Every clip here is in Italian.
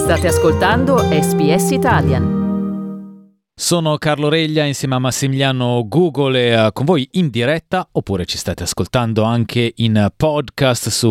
State ascoltando SBS Italian. Sono Carlo Reglia insieme a Massimiliano Google con voi in diretta, oppure ci state ascoltando anche in podcast su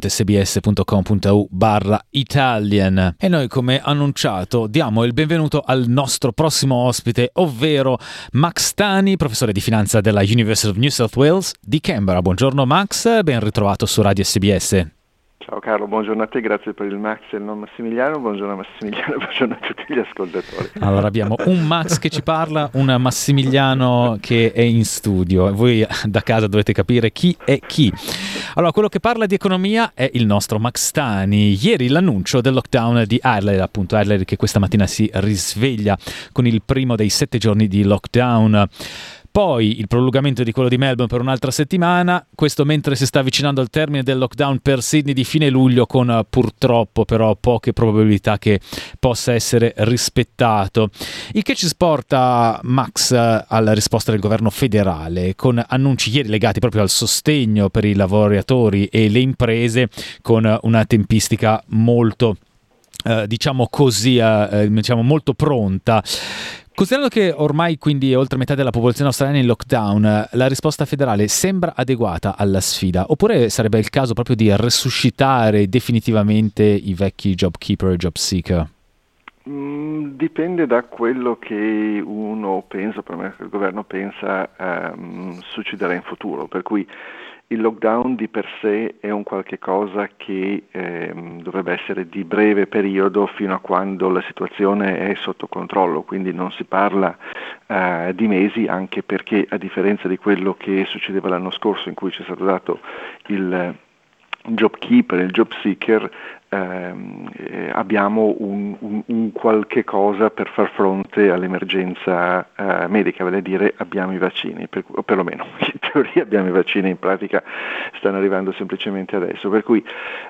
www.sbs.com.au/Italian. E noi, come annunciato, diamo il benvenuto al nostro prossimo ospite, ovvero Max Tani, professore di finanza della University of New South Wales di Canberra. Buongiorno Max, ben ritrovato su Radio SBS. Ciao Carlo, buongiorno a te, grazie per il Max e il non Massimiliano. Buongiorno a Massimiliano, buongiorno a tutti gli ascoltatori. Allora abbiamo un Max che ci parla, un Massimiliano che è in studio. Voi da casa dovete capire chi è chi. Allora, quello che parla di economia è il nostro Max Tani. Ieri l'annuncio del lockdown di Adelaide, appunto Adelaide che questa mattina si risveglia con il primo dei 7 giorni di lockdown. Poi il prolungamento di quello di Melbourne per un'altra settimana, questo mentre si sta avvicinando al termine del lockdown per Sydney di fine luglio, con purtroppo però poche probabilità che possa essere rispettato. Il che ci sporta, Max, alla risposta del governo federale, con annunci ieri legati proprio al sostegno per i lavoratori e le imprese, con una tempistica molto molto pronta. Considerando che ormai quindi oltre metà della popolazione australiana è in lockdown, la risposta federale sembra adeguata alla sfida, oppure sarebbe il caso proprio di resuscitare definitivamente i vecchi job keeper e job seeker? Dipende da quello che uno pensa, per me che il governo pensa succederà in futuro, per cui il lockdown di per sé è un qualche cosa che dovrebbe essere di breve periodo fino a quando la situazione è sotto controllo, quindi non si parla di mesi, anche perché a differenza di quello che succedeva l'anno scorso in cui ci è stato dato il job keeper e il job seeker, abbiamo un qualche cosa per far fronte all'emergenza medica, vale a dire abbiamo i vaccini, o perlomeno in teoria abbiamo i vaccini, in pratica stanno arrivando semplicemente adesso, per cui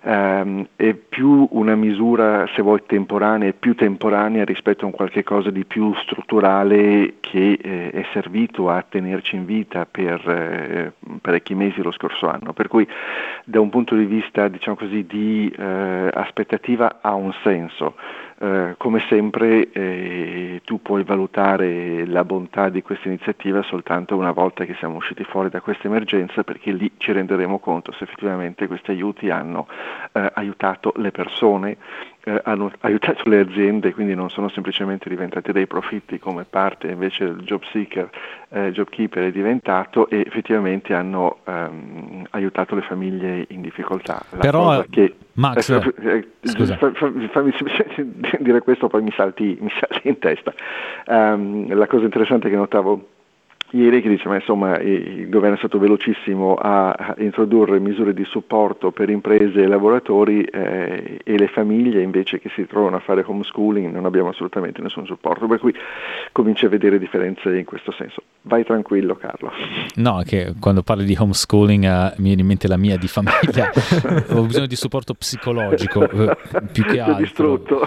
è più una misura, se vuoi, temporanea, e più temporanea rispetto a un qualche cosa di più strutturale che è servito a tenerci in vita per parecchi mesi lo scorso anno, per cui da un punto di vista, diciamo così, di aspettativa ha un senso. Come sempre tu puoi valutare la bontà di questa iniziativa soltanto una volta che siamo usciti fuori da questa emergenza, perché lì ci renderemo conto se effettivamente questi aiuti hanno aiutato le persone, hanno aiutato le aziende, quindi non sono semplicemente diventati dei profitti come parte invece del job seeker, job keeper è diventato, e effettivamente hanno aiutato le famiglie in difficoltà. Però Max, scusa, fammi dire questo, poi mi salti in testa. La cosa interessante che notavo ieri, che dice, ma insomma il governo è stato velocissimo a introdurre misure di supporto per imprese e lavoratori, e le famiglie invece che si trovano a fare homeschooling non abbiamo assolutamente nessun supporto, per cui cominci a vedere differenze in questo senso. Vai tranquillo Carlo. No, che quando parli di homeschooling mi viene in mente la mia di famiglia. Ho bisogno di supporto psicologico più che altro. Distrutto.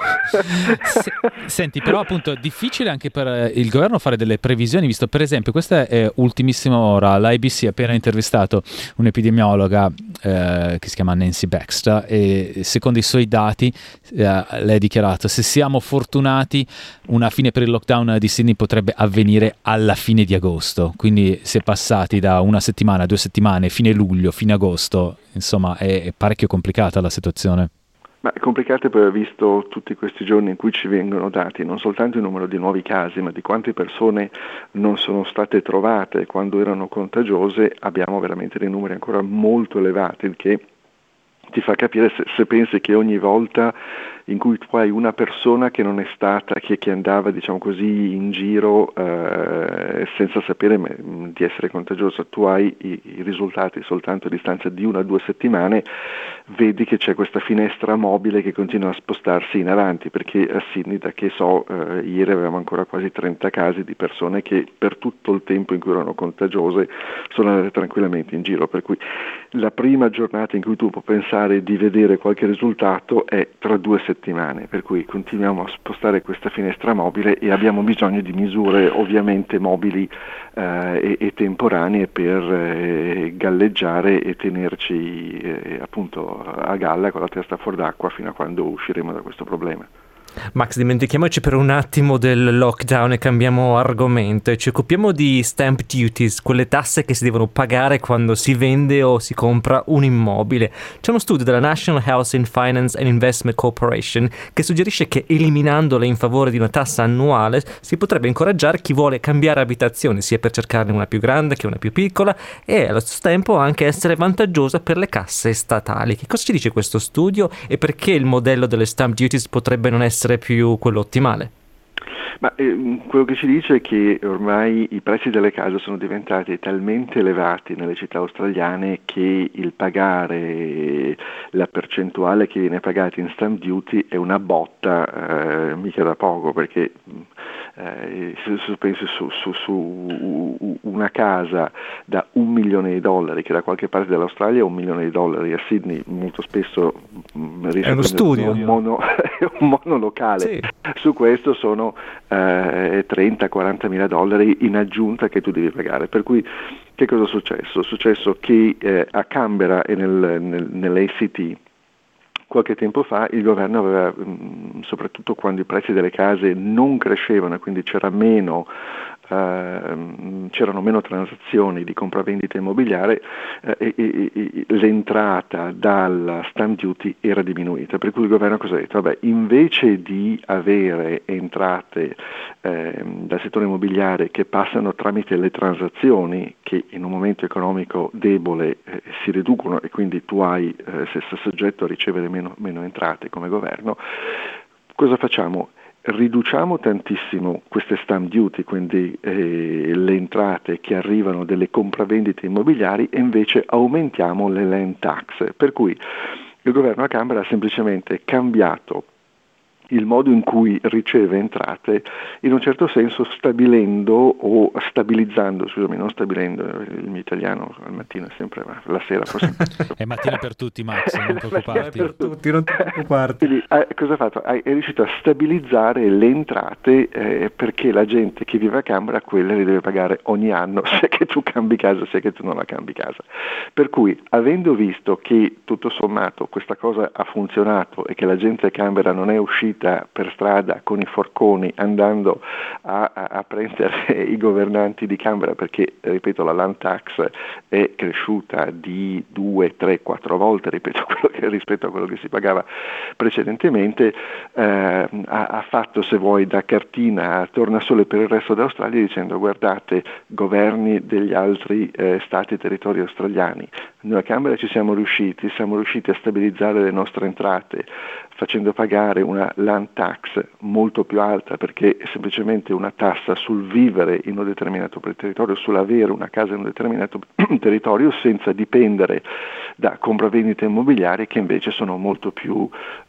Senti, però appunto è difficile anche per il governo fare delle previsioni, visto per esempio questa è ultimissima ora, l'ABC ha appena intervistato un'epidemiologa che si chiama Nancy Baxter, e secondo i suoi dati lei ha dichiarato: se siamo fortunati una fine per il lockdown di Sydney potrebbe avvenire alla fine di agosto, quindi si è passati da una settimana, 2 settimane, fine luglio, fine agosto, insomma è parecchio complicata la situazione. Ma è complicato per aver visto tutti questi giorni in cui ci vengono dati non soltanto il numero di nuovi casi, ma di quante persone non sono state trovate quando erano contagiose. Abbiamo veramente dei numeri ancora molto elevati, il che ti fa capire, se pensi che ogni volta in cui tu hai una persona che non è stata, che andava, diciamo così, in giro senza sapere di essere contagiosa, tu hai i risultati soltanto a distanza di 1 o 2 settimane, vedi che c'è questa finestra mobile che continua a spostarsi in avanti, perché a Sydney, da che so, ieri avevamo ancora quasi 30 casi di persone che per tutto il tempo in cui erano contagiose sono andate tranquillamente in giro, per cui la prima giornata in cui tu puoi pensare di vedere qualche risultato è tra 2 settimane, per cui continuiamo a spostare questa finestra mobile e abbiamo bisogno di misure ovviamente mobili e temporanee per galleggiare e tenerci appunto a galla con la testa fuori d'acqua fino a quando usciremo da questo problema. Max, dimentichiamoci per un attimo del lockdown e cambiamo argomento e ci occupiamo di stamp duties, quelle tasse che si devono pagare quando si vende o si compra un immobile. C'è uno studio della National Housing Finance and Investment Corporation che suggerisce che eliminandole in favore di una tassa annuale si potrebbe incoraggiare chi vuole cambiare abitazione, sia per cercarne una più grande che una più piccola, e allo stesso tempo anche essere vantaggiosa per le casse statali. Che cosa ci dice questo studio e perché il modello delle stamp duties potrebbe non essere più quello ottimale? Ma quello che ci dice è che ormai i prezzi delle case sono diventati talmente elevati nelle città australiane che il pagare la percentuale che viene pagata in stamp duty è una botta mica da poco, perché se pensi su una casa da $1 milione, che da qualche parte dell'Australia è $1 milione, a Sydney molto spesso è uno studio, un monolocale, sì. Su questo sono $30-40 mila in aggiunta che tu devi pagare, per cui che cosa è successo? È successo che a Canberra e nell'ACT qualche tempo fa il governo aveva, soprattutto quando i prezzi delle case non crescevano e quindi c'erano meno transazioni di compravendita immobiliare, l'entrata dalla stamp duty era diminuita, per cui il governo cosa ha detto? Vabbè, invece di avere entrate dal settore immobiliare che passano tramite le transazioni, che in un momento economico debole si riducono e quindi tu sei soggetto a ricevere meno entrate come governo, cosa facciamo? Riduciamo tantissimo queste stamp duty, quindi le entrate che arrivano delle compravendite immobiliari, e invece aumentiamo le land tax, per cui il governo a Canberra ha semplicemente cambiato il modo in cui riceve entrate, in un certo senso stabilizzando, il mio italiano al mattino è sempre, la sera forse. È mattina per tutti, Max, non preoccuparti. Per tutti, non ti preoccuparti. Quindi, cosa ha fatto? È riuscito a stabilizzare le entrate perché la gente che vive a Canberra quelle le deve pagare ogni anno, sia che tu cambi casa, sia che tu non la cambi casa. Per cui, avendo visto che tutto sommato questa cosa ha funzionato e che la gente a Canberra non è uscita per strada con i forconi andando a prendere i governanti di Canberra, perché ripeto la land tax è cresciuta di 2, 3, 4 volte rispetto a quello che si pagava precedentemente, ha fatto, se vuoi, da cartina a tornasole per il resto d'Australia, dicendo: guardate, governi degli altri stati e territori australiani, noi a Canberra siamo riusciti a stabilizzare le nostre entrate facendo pagare una land tax molto più alta, perché è semplicemente una tassa sul vivere in un determinato territorio, sull'avere una casa in un determinato territorio, senza dipendere da compravendite immobiliari che invece sono molto più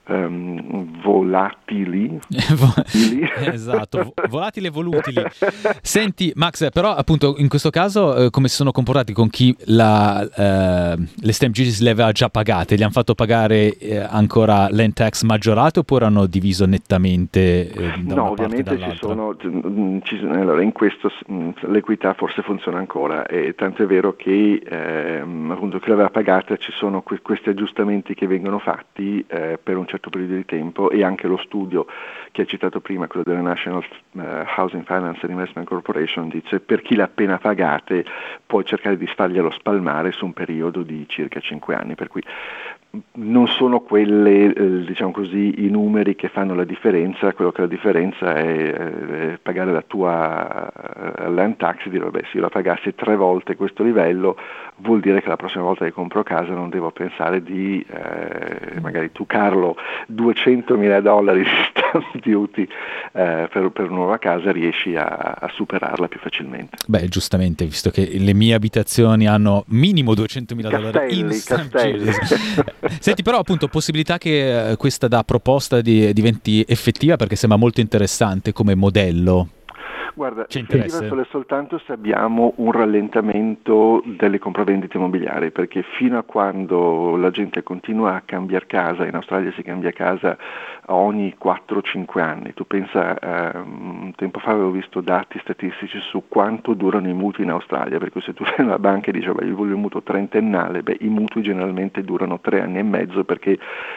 volatili. Esatto, volatili e volutili. Senti Max, però appunto in questo caso come si sono comportati con chi le stamp duties le aveva già pagate? Gli hanno fatto pagare ancora land tax maggiorate oppure hanno diviso nettamente da una parte e dall'altra? Allora in questo l'equità forse funziona ancora, e tanto è vero che appunto chi l'aveva pagata ci sono questi aggiustamenti che vengono fatti per un certo periodo di tempo, e anche lo studio che hai citato prima, quello della National Housing Finance and Investment Corporation, dice: per chi l'ha appena pagate puoi cercare di farglielo spalmare su un periodo di circa 5 anni, per cui non sono quelle, diciamo così, i numeri che fanno la differenza. Quello che la differenza è pagare la tua land tax e dire: vabbè, se io la pagassi 3 volte questo livello, vuol dire che la prossima volta che compro casa non devo pensare di magari tu, Carlo, $200.000 di stamp duty per una nuova casa, riesci a superarla più facilmente. Beh, giustamente, visto che le mie abitazioni hanno minimo $200.000 in stamp duty. Senti, però appunto possibilità che questa da proposta diventi effettiva, perché sembra molto interessante come modello. Guarda, effettiva soltanto se abbiamo un rallentamento delle compravendite immobiliari, perché fino a quando la gente continua a cambiare casa, in Australia si cambia casa ogni 4-5 anni. Tu pensa, un tempo fa avevo visto dati statistici su quanto durano i mutui in Australia, perché se tu vai alla banca e dici: io voglio un mutuo trentennale, i mutui generalmente durano 3 anni e mezzo, perché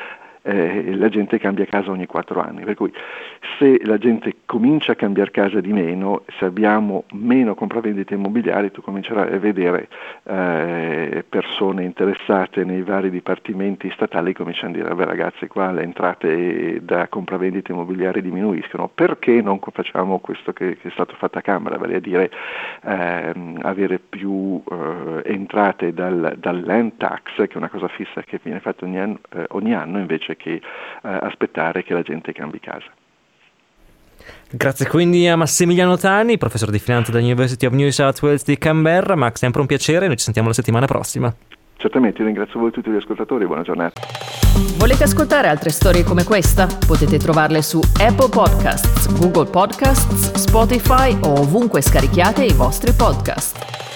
la gente cambia casa ogni 4 anni, per cui se la gente comincia a cambiare casa di meno, se abbiamo meno compravendite immobiliari, tu comincerai a vedere persone interessate nei vari dipartimenti statali che cominciano a dire: vabbè ragazzi, qua le entrate da compravendite immobiliari diminuiscono, perché non facciamo questo che è stato fatto a Camera, vale a dire avere più entrate dal land tax, che è una cosa fissa che viene fatta ogni anno, invece che aspettare che la gente cambi casa. Grazie quindi a Massimiliano Tani, professore di finanza dall'University of New South Wales di Canberra. Max, sempre un piacere, noi ci sentiamo la settimana prossima. Certamente, ringrazio voi tutti gli ascoltatori, buona giornata. Volete ascoltare altre storie come questa? Potete trovarle su Apple Podcasts, Google Podcasts, Spotify o ovunque scarichiate i vostri podcast.